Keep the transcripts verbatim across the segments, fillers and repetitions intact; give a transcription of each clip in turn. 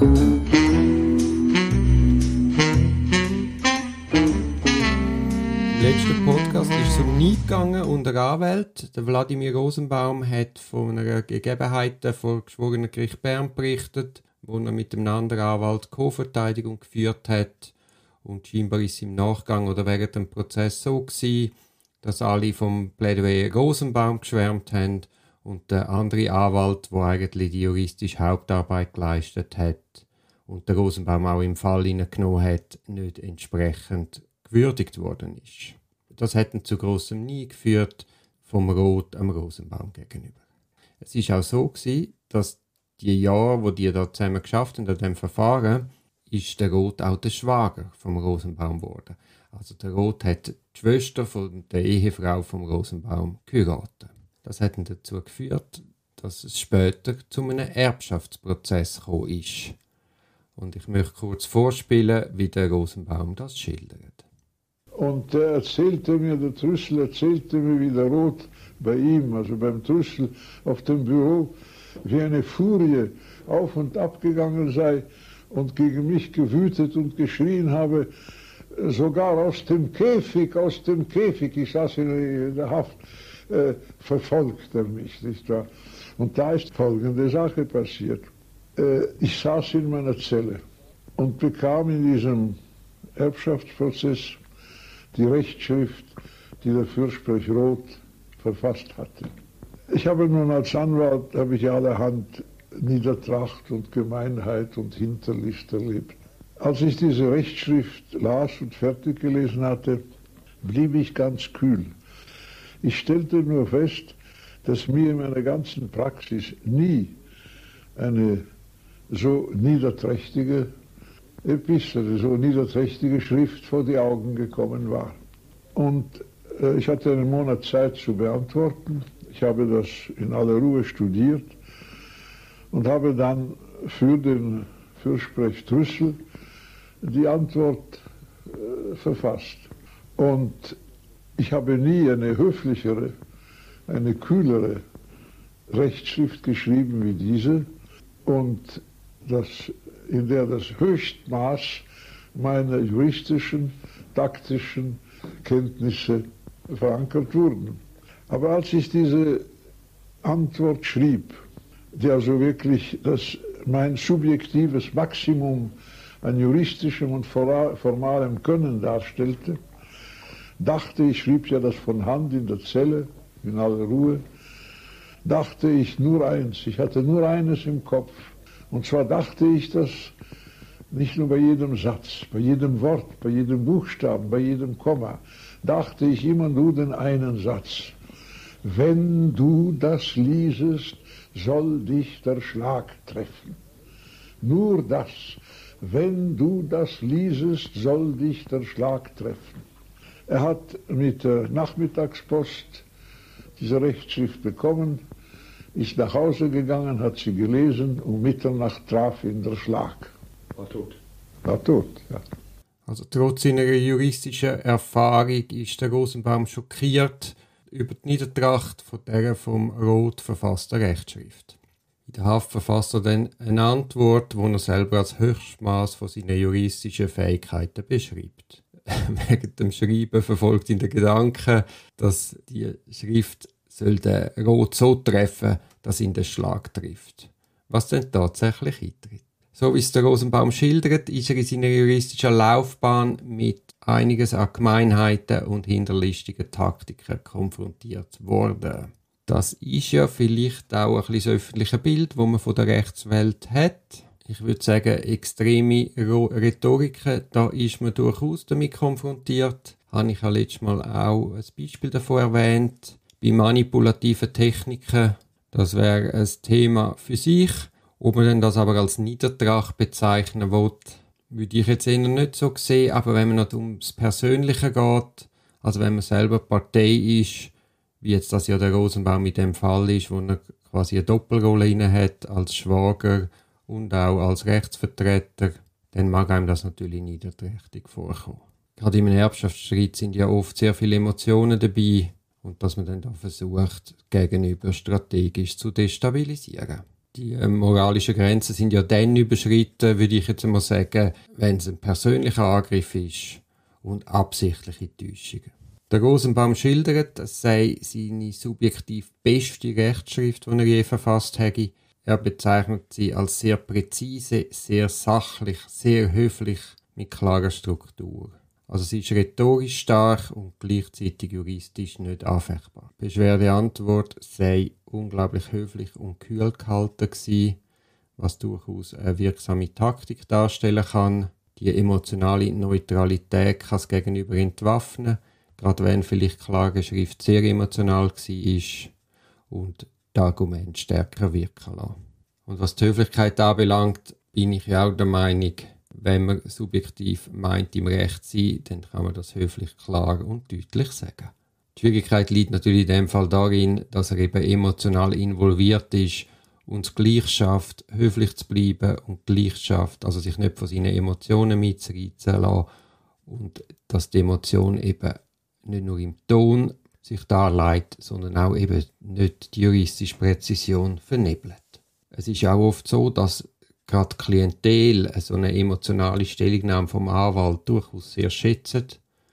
Im letzten Podcast ist es um Neid gegangen unter Anwälten. Der Wladimir Rosenbaum hat von einer Gegebenheit vor Geschworenengericht Bern berichtet, wo er mit einem anderen Anwalt Co-Verteidigung geführt hat. Und scheinbar ist es im Nachgang oder während dem Prozess so gewesen, dass alle vom Plädoyer Rosenbaum geschwärmt haben und der andere Anwalt, der eigentlich die juristische Hauptarbeit geleistet hat und der Rosenbaum auch im Fall hineingenommen hat, nicht entsprechend gewürdigt worden ist. Das hat zu grossem Neid geführt vom Roth am Rosenbaum gegenüber. Es ist auch so gewesen, dass die Jahre, wo die da zusammen geschafft haben an diesem Verfahren, ist der Roth auch der Schwager vom Rosenbaum geworden. Also der Roth hat die Schwester von der Ehefrau vom Rosenbaum geheiratet. Das hat dann dazu geführt, dass es später zu einem Erbschaftsprozess gekommen ist. Und ich möchte kurz vorspielen, wie der Rosenbaum das schildert. Und der erzählte mir, der Trüssel erzählte mir, wie der Roth bei ihm, also beim Trüssel auf dem Büro, wie eine Furie auf und ab gegangen sei und gegen mich gewütet und geschrien habe, sogar aus dem Käfig, aus dem Käfig, ich saß in der Haft, äh, verfolgt er mich, nicht wahr? Und da ist folgende Sache passiert. Äh, ich saß in meiner Zelle und bekam in diesem Erbschaftsprozess die Rechtsschrift, die der Fürsprecher Roth verfasst hatte. Ich habe nun als Anwalt, habe ich allerhand Niedertracht und Gemeinheit und Hinterlist erlebt. Als ich diese Rechtsschrift las und fertig gelesen hatte, blieb ich ganz kühl. Ich stellte nur fest, dass mir in meiner ganzen Praxis nie eine so niederträchtige Epistel, so niederträchtige Schrift vor die Augen gekommen war. Und äh, ich hatte einen Monat Zeit zu beantworten. Ich habe das in aller Ruhe studiert und habe dann für den Fürsprecher Trüssel die Antwort äh, verfasst. Und ich habe nie eine höflichere, eine kühlere Rechtsschrift geschrieben wie diese und das, in der das Höchstmaß meiner juristischen, taktischen Kenntnisse verankert wurden. Aber als ich diese Antwort schrieb, die also wirklich das, mein subjektives Maximum an juristischem und formalem Können darstellte, dachte ich, schrieb ja das von Hand in der Zelle, in aller Ruhe, dachte ich nur eins, ich hatte nur eines im Kopf. Und zwar dachte ich, dass nicht nur bei jedem Satz, bei jedem Wort, bei jedem Buchstaben, bei jedem Komma, dachte ich immer nur den einen Satz. Wenn du das liesest, soll dich der Schlag treffen. Nur das. Wenn du das liesest, soll dich der Schlag treffen. Er hat mit der Nachmittagspost diese Rechtsschrift bekommen, ist nach Hause gegangen, hat sie gelesen, um Mitternacht traf ihn der Schlag. War tot. War tot, ja. Also trotz seiner juristischen Erfahrung ist der Rosenbaum schockiert über die Niedertracht von der vom Roth verfassten Rechtsschrift. In der Haft verfasst er dann eine Antwort, die er selber als Höchstmaß von seinen juristischen Fähigkeiten beschreibt. Während dem Schreiben verfolgt ihn der Gedanke, dass die Schrift soll den Roth so treffen, dass ihn der Schlag trifft. Was dann tatsächlich eintritt. So wie es der Rosenbaum schildert, ist er in seiner juristischen Laufbahn mit einiges an Gemeinheiten und hinterlistigen Taktiken konfrontiert worden. Das ist ja vielleicht auch ein bisschen das öffentliche Bild, das man von der Rechtswelt hat. Ich würde sagen, extreme Rhetoriken, da ist man durchaus damit konfrontiert. Habe ich ja letztes Mal auch ein Beispiel davon erwähnt. Bei manipulativen Techniken, das wäre ein Thema für sich. Ob man denn das aber als Niedertracht bezeichnen will, würde ich jetzt eher nicht so sehen. Aber wenn man noch ums Persönliche geht, also wenn man selber Partei ist, wie jetzt das ja der Rosenbaum in dem Fall ist, wo er quasi eine Doppelrolle inne hat als Schwager und auch als Rechtsvertreter, dann mag einem das natürlich niederträchtig vorkommen. Gerade in einem Erbschaftsstreit sind ja oft sehr viele Emotionen dabei und dass man dann da versucht, gegenüber strategisch zu destabilisieren. Die äh, moralischen Grenzen sind ja dann überschritten, würde ich jetzt mal sagen, wenn es ein persönlicher Angriff ist und absichtliche Täuschungen. Der Rosenbaum schildert, es sei seine subjektiv beste Rechtsschrift, die er je verfasst hätte. Er bezeichnet sie als sehr präzise, sehr sachlich, sehr höflich, mit klarer Struktur. Also sie ist rhetorisch stark und gleichzeitig juristisch nicht anfechtbar. Die Beschwerdeantwort sei unglaublich höflich und kühl gehalten gewesen, was durchaus eine wirksame Taktik darstellen kann. Die emotionale Neutralität kann das Gegenüber entwaffnen, gerade wenn vielleicht klare Schrift sehr emotional war und das Argument stärker wirken lassen. Und was die Höflichkeit anbelangt, bin ich ja auch der Meinung, wenn man subjektiv meint, im Recht zu sein, dann kann man das höflich, klar und deutlich sagen. Die Schwierigkeit liegt natürlich in dem Fall darin, dass er eben emotional involviert ist und es gleich schafft, höflich zu bleiben und gleich schafft, also sich nicht von seinen Emotionen mitzureizen lassen und dass die Emotion eben nicht nur im Ton sich darlegt, sondern auch eben nicht die juristische Präzision vernebelt. Es ist auch oft so, dass gerade Klientel so eine emotionale Stellungnahme vom Anwalt durchaus sehr schätzen,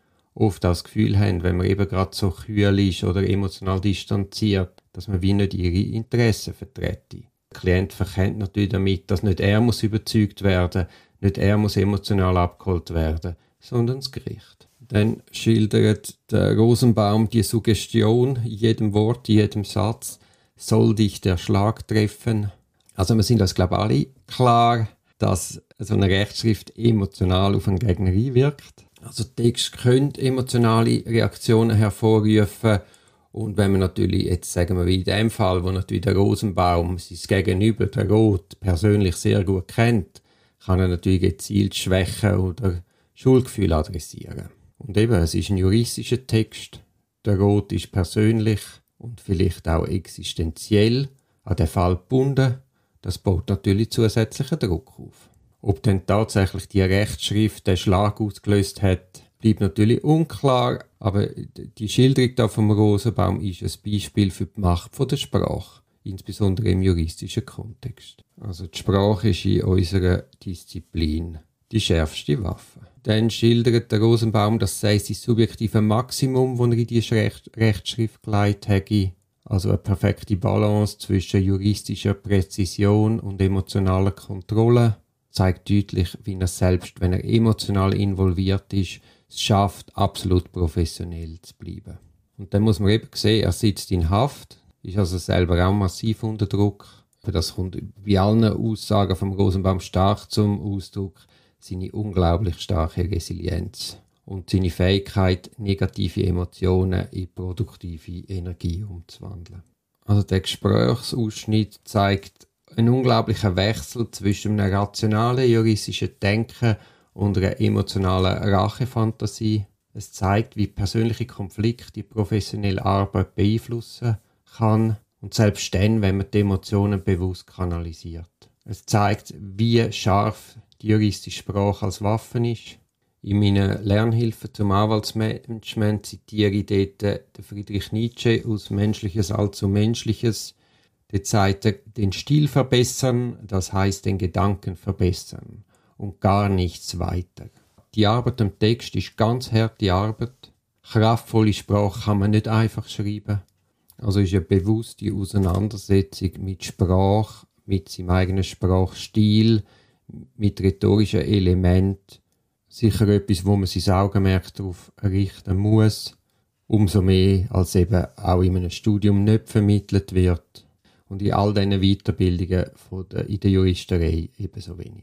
oft das Gefühl haben, wenn man eben gerade so kühl ist oder emotional distanziert, dass man wie nicht ihre Interessen vertrete. Der Klient verkennt natürlich damit, dass nicht er muss überzeugt werden, nicht er muss emotional abgeholt werden, sondern das Gericht. Dann schildert der Rosenbaum die Suggestion, in jedem Wort, in jedem Satz, soll dich der Schlag treffen. Also wir sind uns, glaube ich, alle klar, dass so eine Rechtsschrift emotional auf einen Gegner einwirkt. Also Text könnte emotionale Reaktionen hervorrufen und wenn man natürlich, jetzt sagen wir wie in dem Fall, wo natürlich der Rosenbaum sein Gegenüber, der Roth, persönlich sehr gut kennt, kann er natürlich gezielt Schwächen oder Schuldgefühle adressieren. Und eben, es ist ein juristischer Text, der Roth ist persönlich und vielleicht auch existenziell an den Fall gebunden. Das baut natürlich zusätzlichen Druck auf. Ob denn tatsächlich die Rechtsschrift den Schlag ausgelöst hat, bleibt natürlich unklar, aber die Schilderung da vom Rosenbaum ist ein Beispiel für die Macht der Sprache, insbesondere im juristischen Kontext. Also die Sprache ist in unserer Disziplin die schärfste Waffe. Dann schildert der Rosenbaum, das sei sein subjektives Maximum, das er in die Recht- Rechtsschrift gelegt hätte. Also eine perfekte Balance zwischen juristischer Präzision und emotionaler Kontrolle. Zeigt deutlich, wie er selbst, wenn er emotional involviert ist, es schafft, absolut professionell zu bleiben. Und dann muss man eben sehen, er sitzt in Haft, ist also selber auch massiv unter Druck. Das kommt bei allen Aussagen vom Rosenbaum stark zum Ausdruck, seine unglaublich starke Resilienz und seine Fähigkeit, negative Emotionen in produktive Energie umzuwandeln. Also der Gesprächsausschnitt zeigt einen unglaublichen Wechsel zwischen einem rationalen juristischen Denken und einer emotionalen Rachefantasie. Es zeigt, wie persönliche Konflikte die professionelle Arbeit beeinflussen kann und selbst dann, wenn man die Emotionen bewusst kanalisiert. Es zeigt, wie scharf die juristische Sprache als Waffe ist. In meiner Lernhilfe zum Anwaltsmanagement zitiere ich dort den Friedrich Nietzsche aus Menschliches allzu Menschliches. Der sagt, den Stil verbessern, das heißt den Gedanken verbessern und gar nichts weiter. Die Arbeit am Text ist ganz harte Arbeit. Kraftvolle Sprache kann man nicht einfach schreiben. Also ist eine bewusste Auseinandersetzung mit Sprache, mit seinem eigenen Sprachstil, mit rhetorischen Elementen. Sicher etwas, wo man sein Augenmerk darauf richten muss. Umso mehr, als eben auch in einem Studium nicht vermittelt wird. Und in all diesen Weiterbildungen von der, in der Juristerei ebenso wenig.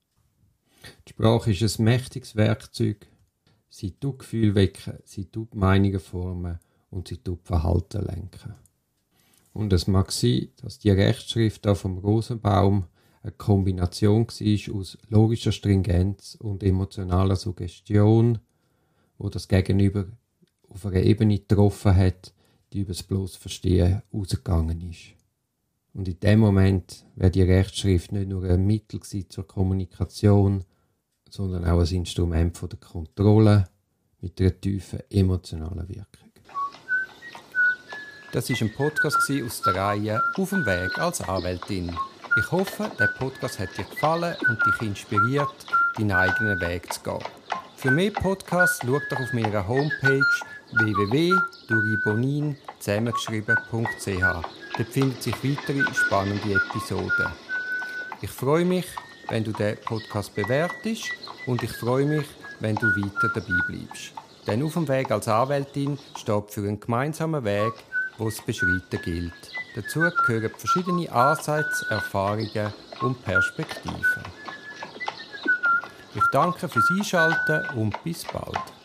Die Sprache ist ein mächtiges Werkzeug. Sie tut Gefühle wecken, sie tut Meinungen formen und sie tut Verhalten lenken. Und es mag sein, dass die Rechtsschrift da vom Rosenbaum eine Kombination war aus logischer Stringenz und emotionaler Suggestion, wo das Gegenüber auf einer Ebene getroffen hat, die über das bloße Verstehen ausgegangen ist. Und in dem Moment wäre die Rechtsschrift nicht nur ein Mittel zur Kommunikation, sondern auch ein Instrument der Kontrolle mit einer tiefen emotionalen Wirkung. Das war ein Podcast aus der Reihe «Auf dem Weg als Anwältin». Ich hoffe, der Podcast hat dir gefallen und dich inspiriert, deinen eigenen Weg zu gehen. Für mehr Podcasts schau doch auf meiner Homepage w w w punkt duribonin zusammengeschrieben punkt c h. Dort finden sich weitere spannende Episoden. Ich freue mich, wenn du den Podcast bewertest und ich freue mich, wenn du weiter dabei bleibst. Denn auf dem Weg als Anwältin steht für einen gemeinsamen Weg, den es zu beschreiten gilt. Dazu gehören verschiedene Ansätze, Erfahrungen und Perspektiven. Ich danke fürs Einschalten und bis bald.